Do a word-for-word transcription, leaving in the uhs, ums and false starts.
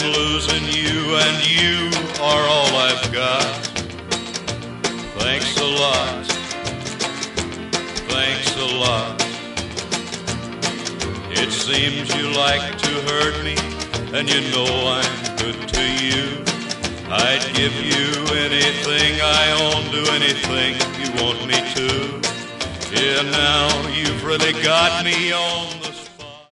losing you, and you are all I've got. Thanks a lot, thanks a lot. It seems you like to hurt me, and you know I'm good to you. I'd give you anything I own, do anything you want me to. Yeah, now you've really got me on the